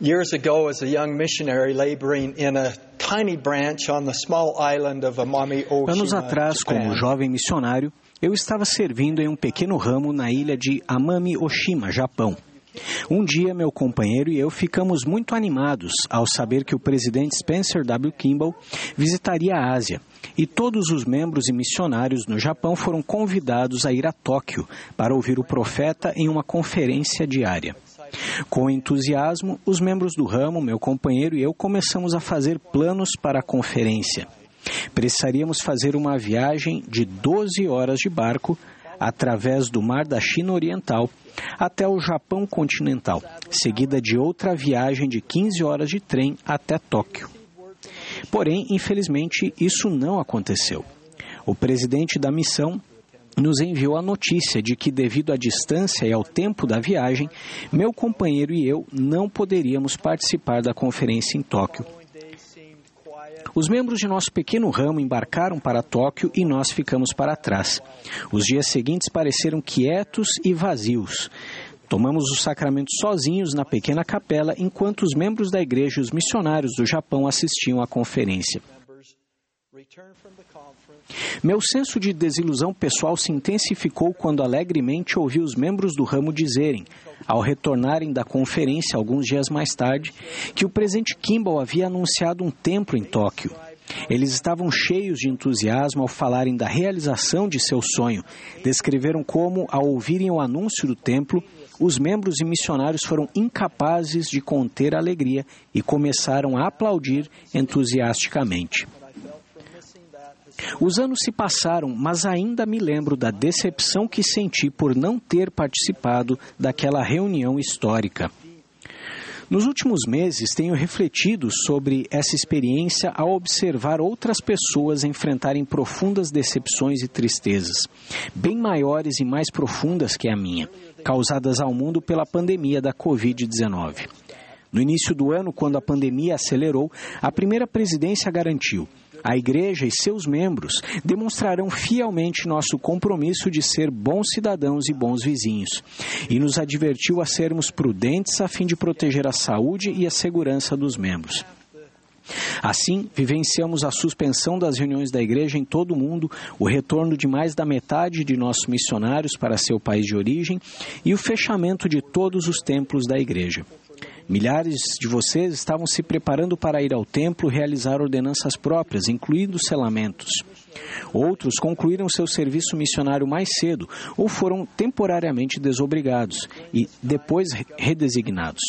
Years ago, as a young missionary laboring in a tiny branch on the small island of Amami Oshima, Anos atrás, como jovem missionário, eu estava servindo em um pequeno ramo na ilha de Amami Oshima, Japão. Um dia, meu companheiro e eu ficamos muito animados ao saber que o presidente Spencer W. Kimball visitaria a Ásia e todos os membros e missionários no Japão foram convidados a ir a Tóquio para ouvir o profeta em uma conferência diária. Com entusiasmo, os membros do ramo, meu companheiro e eu, começamos a fazer planos para a conferência. Precisaríamos fazer uma viagem de 12 horas de barco através do Mar da China Oriental até o Japão continental, seguida de outra viagem de 15 horas de trem até Tóquio. Porém, infelizmente, isso não aconteceu. O presidente da missão nos enviou a notícia de que, devido à distância e ao tempo da viagem, meu companheiro e eu não poderíamos participar da conferência em Tóquio. Os membros de nosso pequeno ramo embarcaram para Tóquio e nós ficamos para trás. Os dias seguintes pareceram quietos e vazios. Tomamos o sacramento sozinhos na pequena capela, enquanto os membros da igreja e os missionários do Japão assistiam à conferência. Meu senso de desilusão pessoal se intensificou quando alegremente ouvi os membros do ramo dizerem, ao retornarem da conferência alguns dias mais tarde, que o presidente Kimball havia anunciado um templo em Tóquio. Eles estavam cheios de entusiasmo ao falarem da realização de seu sonho. Descreveram como, ao ouvirem o anúncio do templo, os membros e missionários foram incapazes de conter a alegria e começaram a aplaudir entusiasticamente. Os anos se passaram, mas ainda me lembro da decepção que senti por não ter participado daquela reunião histórica. Nos últimos meses, tenho refletido sobre essa experiência ao observar outras pessoas enfrentarem profundas decepções e tristezas, bem maiores e mais profundas que a minha, causadas ao mundo pela pandemia da Covid-19. No início do ano, quando a pandemia acelerou, a primeira presidência garantiu: a Igreja e seus membros demonstrarão fielmente nosso compromisso de ser bons cidadãos e bons vizinhos, e nos advertiu a sermos prudentes a fim de proteger a saúde e a segurança dos membros. Assim, vivenciamos a suspensão das reuniões da Igreja em todo o mundo, o retorno de mais da metade de nossos missionários para seu país de origem e o fechamento de todos os templos da Igreja. Milhares de vocês estavam se preparando para ir ao templo realizar ordenanças próprias, incluindo selamentos. Outros concluíram seu serviço missionário mais cedo ou foram temporariamente desobrigados e depois redesignados.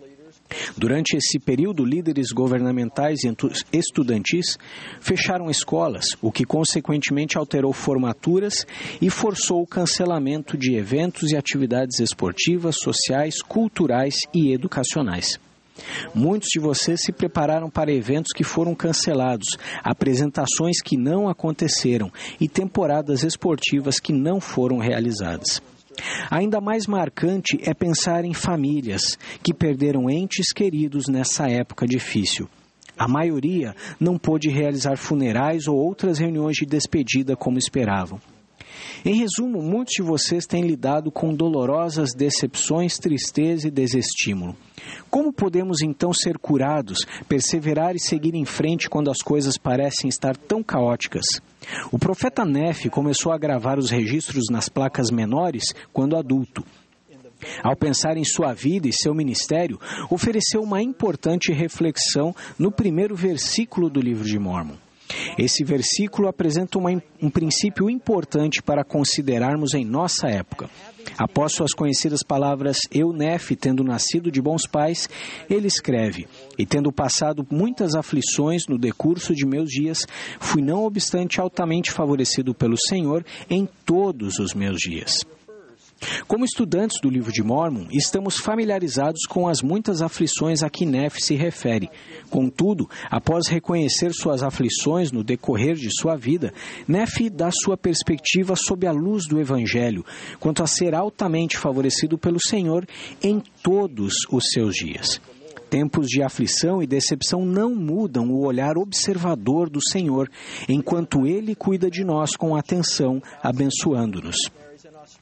Durante esse período, líderes governamentais e estudantis fecharam escolas, o que consequentemente alterou formaturas e forçou o cancelamento de eventos e atividades esportivas, sociais, culturais e educacionais. Muitos de vocês se prepararam para eventos que foram cancelados, apresentações que não aconteceram e temporadas esportivas que não foram realizadas. Ainda mais marcante é pensar em famílias que perderam entes queridos nessa época difícil. A maioria não pôde realizar funerais ou outras reuniões de despedida como esperavam. Em resumo, muitos de vocês têm lidado com dolorosas decepções, tristeza e desestímulo. Como podemos então ser curados, perseverar e seguir em frente quando as coisas parecem estar tão caóticas? O profeta Nefe começou a gravar os registros nas placas menores quando adulto. Ao pensar em sua vida e seu ministério, ofereceu uma importante reflexão no primeiro versículo do livro de Mórmon. Esse versículo apresenta um princípio importante para considerarmos em nossa época. Após suas conhecidas palavras, eu, Nefe, tendo nascido de bons pais, ele escreve, e tendo passado muitas aflições no decurso de meus dias, fui não obstante altamente favorecido pelo Senhor em todos os meus dias. Como estudantes do livro de Mórmon, estamos familiarizados com as muitas aflições a que Nefe se refere. Contudo, após reconhecer suas aflições no decorrer de sua vida, Nefe dá sua perspectiva sob a luz do Evangelho, quanto a ser altamente favorecido pelo Senhor em todos os seus dias. Tempos de aflição e decepção não mudam o olhar observador do Senhor, enquanto Ele cuida de nós com atenção, abençoando-nos.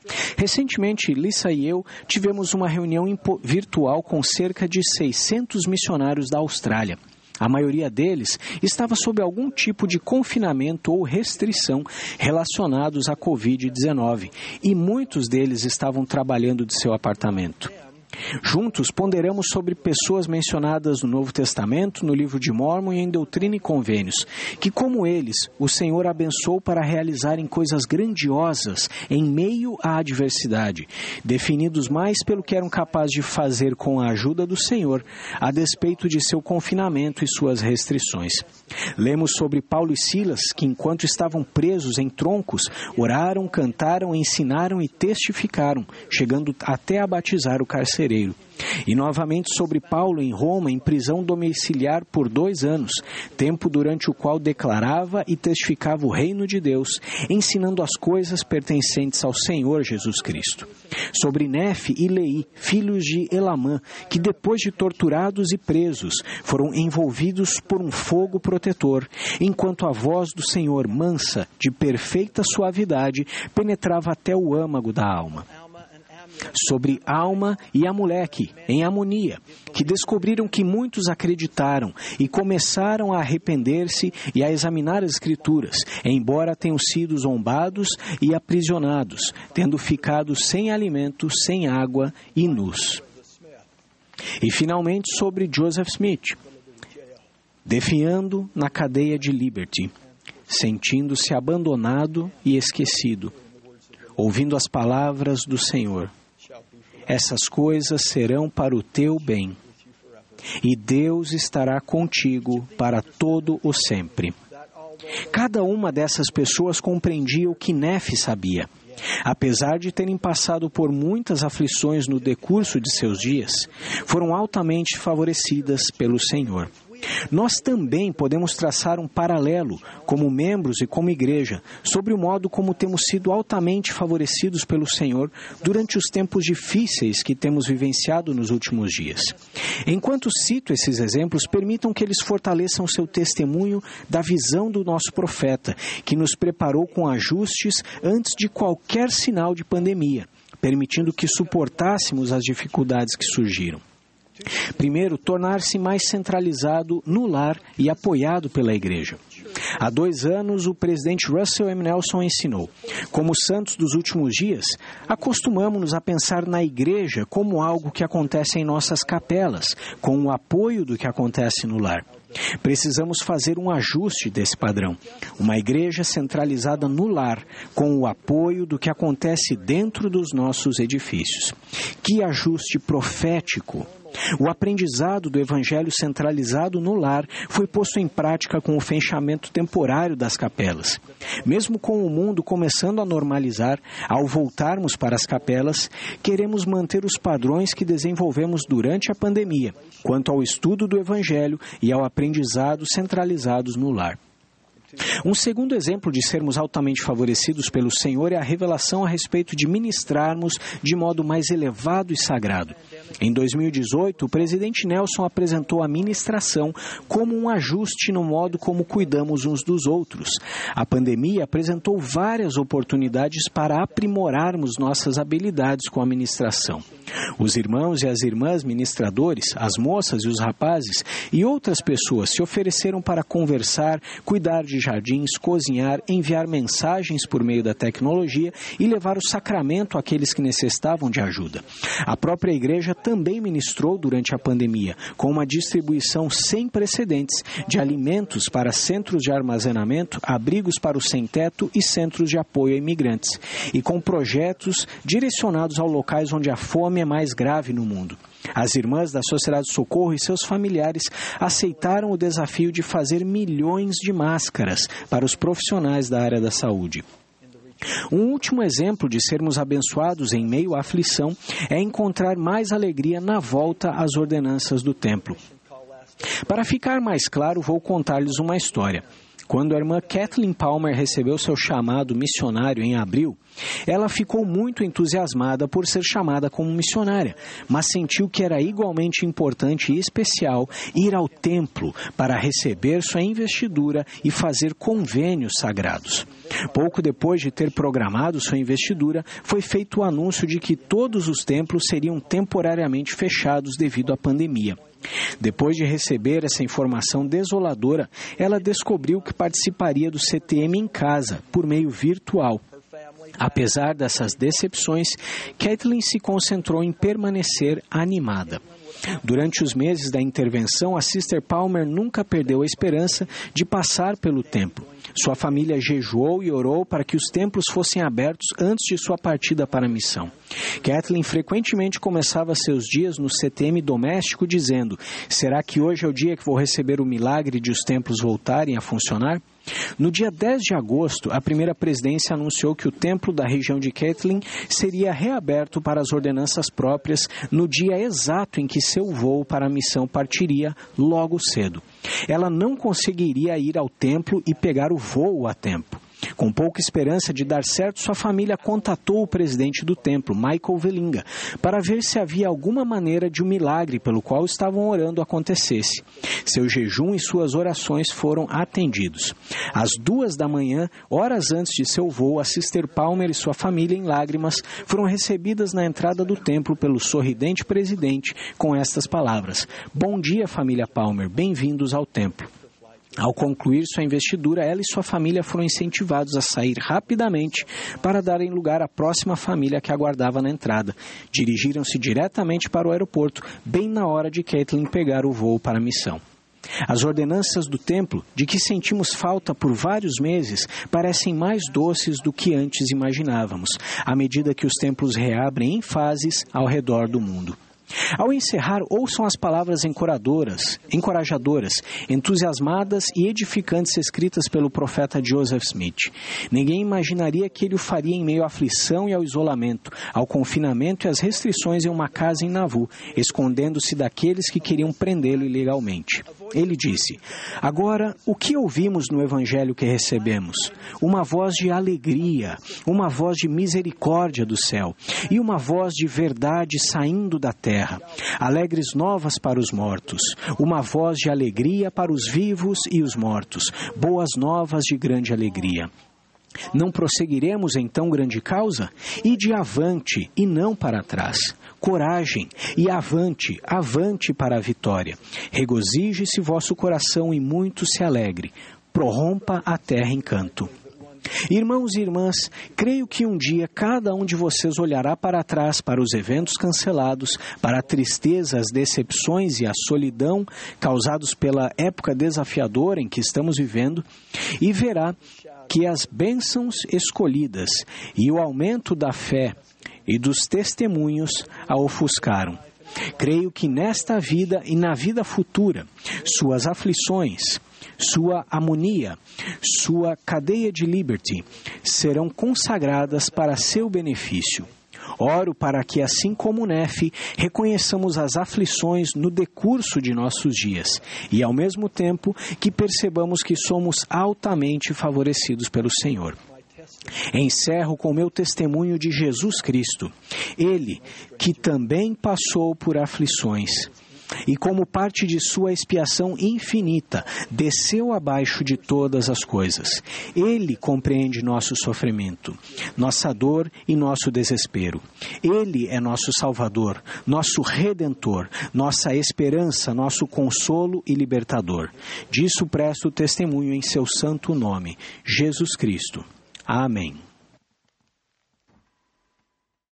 Recentemente, Lisa e eu tivemos uma reunião virtual com cerca de 600 missionários da Austrália. A maioria deles estava sob algum tipo de confinamento ou restrição relacionados à Covid-19 e muitos deles estavam trabalhando de seu apartamento. Juntos ponderamos sobre pessoas mencionadas no Novo Testamento, no Livro de Mórmon e em Doutrina e Convênios, que, como eles, o Senhor abençoou para realizarem coisas grandiosas em meio à adversidade, definidos mais pelo que eram capazes de fazer com a ajuda do Senhor, a despeito de seu confinamento e suas restrições. Lemos sobre Paulo e Silas, que enquanto estavam presos em troncos, oraram, cantaram, ensinaram e testificaram, chegando até a batizar o carcereiro. E novamente sobre Paulo em Roma, em prisão domiciliar por 2 anos, tempo durante o qual declarava e testificava o reino de Deus, ensinando as coisas pertencentes ao Senhor Jesus Cristo. Sobre Nefe e Leí, filhos de Elamã, que depois de torturados e presos, foram envolvidos por um fogo protetor, enquanto a voz do Senhor, mansa, de perfeita suavidade, penetrava até o âmago da alma. Sobre Alma e Amuleque, em Amonia, que descobriram que muitos acreditaram e começaram a arrepender-se e a examinar as Escrituras, embora tenham sido zombados e aprisionados, tendo ficado sem alimento, sem água e nus. E finalmente sobre Joseph Smith, definhando na cadeia de Liberty, sentindo-se abandonado e esquecido, ouvindo as palavras do Senhor. Essas coisas serão para o teu bem, e Deus estará contigo para todo o sempre. Cada uma dessas pessoas compreendia o que Nefe sabia. Apesar de terem passado por muitas aflições no decurso de seus dias, foram altamente favorecidas pelo Senhor. Nós também podemos traçar um paralelo, como membros e como igreja, sobre o modo como temos sido altamente favorecidos pelo Senhor durante os tempos difíceis que temos vivenciado nos últimos dias. Enquanto cito esses exemplos, permitam que eles fortaleçam seu testemunho da visão do nosso profeta, que nos preparou com ajustes antes de qualquer sinal de pandemia, permitindo que suportássemos as dificuldades que surgiram. Primeiro, tornar-se mais centralizado no lar e apoiado pela igreja. Há 2 anos, o presidente Russell M. Nelson ensinou: como santos dos últimos dias, acostumamos-nos a pensar na igreja como algo que acontece em nossas capelas, com o apoio do que acontece no lar. Precisamos fazer um ajuste desse padrão. Uma igreja centralizada no lar, com o apoio do que acontece dentro dos nossos edifícios. Que ajuste profético! O aprendizado do Evangelho centralizado no lar foi posto em prática com o fechamento temporário das capelas. Mesmo com o mundo começando a normalizar, ao voltarmos para as capelas, queremos manter os padrões que desenvolvemos durante a pandemia, quanto ao estudo do Evangelho e ao aprendizado centralizados no lar. Um segundo exemplo de sermos altamente favorecidos pelo Senhor é a revelação a respeito de ministrarmos de modo mais elevado e sagrado. Em 2018, o presidente Nelson apresentou a ministração como um ajuste no modo como cuidamos uns dos outros. A pandemia apresentou várias oportunidades para aprimorarmos nossas habilidades com a ministração. Os irmãos e as irmãs ministradores, as moças e os rapazes e outras pessoas se ofereceram para conversar, cuidar de jardins, cozinhar, enviar mensagens por meio da tecnologia e levar o sacramento àqueles que necessitavam de ajuda. A própria igreja também ministrou durante a pandemia, com uma distribuição sem precedentes de alimentos para centros de armazenamento, abrigos para o sem-teto e centros de apoio a imigrantes, e com projetos direcionados aos locais onde a fome é mais grave no mundo. As irmãs da Sociedade Socorro e seus familiares aceitaram o desafio de fazer milhões de máscaras para os profissionais da área da saúde. Um último exemplo de sermos abençoados em meio à aflição é encontrar mais alegria na volta às ordenanças do templo. Para ficar mais claro, vou contar-lhes uma história. Quando a irmã Kathleen Palmer recebeu seu chamado missionário em abril, ela ficou muito entusiasmada por ser chamada como missionária, mas sentiu que era igualmente importante e especial ir ao templo para receber sua investidura e fazer convênios sagrados. Pouco depois de ter programado sua investidura, foi feito o anúncio de que todos os templos seriam temporariamente fechados devido à pandemia. Depois de receber essa informação desoladora, ela descobriu que participaria do CTM em casa, por meio virtual. Apesar dessas decepções, Kathleen se concentrou em permanecer animada. Durante os meses da intervenção, a Sister Palmer nunca perdeu a esperança de passar pelo templo. Sua família jejuou e orou para que os templos fossem abertos antes de sua partida para a missão. Kathleen frequentemente começava seus dias no CTM doméstico dizendo: será que hoje é o dia que vou receber o milagre de os templos voltarem a funcionar? No dia 10 de agosto, a primeira presidência anunciou que o templo da região de Kathleen seria reaberto para as ordenanças próprias no dia exato em que seu voo para a missão partiria logo cedo. Ela não conseguiria ir ao templo e pegar o voo a tempo. Com pouca esperança de dar certo, sua família contatou o presidente do templo, Michael Velinga, para ver se havia alguma maneira de um milagre pelo qual estavam orando acontecesse. Seu jejum e suas orações foram atendidos. Às 2 da manhã, horas antes de seu voo, a Sister Palmer e sua família, em lágrimas, foram recebidas na entrada do templo pelo sorridente presidente com estas palavras: "Bom dia, família Palmer, bem-vindos ao templo." Ao concluir sua investidura, ela e sua família foram incentivados a sair rapidamente para darem lugar à próxima família que aguardava na entrada. Dirigiram-se diretamente para o aeroporto, bem na hora de Kathleen pegar o voo para a missão. As ordenanças do templo, de que sentimos falta por vários meses, parecem mais doces do que antes imaginávamos, à medida que os templos reabrem em fases ao redor do mundo. Ao encerrar, ouçam as palavras encorajadoras, entusiasmadas e edificantes escritas pelo profeta Joseph Smith. Ninguém imaginaria que ele o faria em meio à aflição e ao isolamento, ao confinamento e às restrições em uma casa em Nauvoo, escondendo-se daqueles que queriam prendê-lo ilegalmente. Ele disse: "Agora, o que ouvimos no evangelho que recebemos? Uma voz de alegria, uma voz de misericórdia do céu e uma voz de verdade saindo da terra. Alegres novas para os mortos, uma voz de alegria para os vivos e os mortos, boas novas de grande alegria. Não prosseguiremos em tão grande causa? Ide avante e não para trás. Coragem e avante, avante para a vitória. Regozije-se vosso coração e muito se alegre. Prorrompa a terra em canto." Irmãos e irmãs, creio que um dia cada um de vocês olhará para trás para os eventos cancelados, para a tristeza, as decepções e a solidão causados pela época desafiadora em que estamos vivendo e verá que as bênçãos escolhidas e o aumento da fé e dos testemunhos a ofuscaram. Creio que nesta vida e na vida futura, suas aflições, sua harmonia, sua cadeia de Liberty serão consagradas para seu benefício. Oro para que, assim como Nefe, reconheçamos as aflições no decurso de nossos dias e, ao mesmo tempo, que percebamos que somos altamente favorecidos pelo Senhor. Encerro com meu testemunho de Jesus Cristo, Ele que também passou por aflições e, como parte de sua expiação infinita, desceu abaixo de todas as coisas. Ele compreende nosso sofrimento, nossa dor e nosso desespero. Ele é nosso Salvador, nosso Redentor, nossa esperança, nosso consolo e libertador. Disso presto testemunho em seu santo nome, Jesus Cristo. Amém.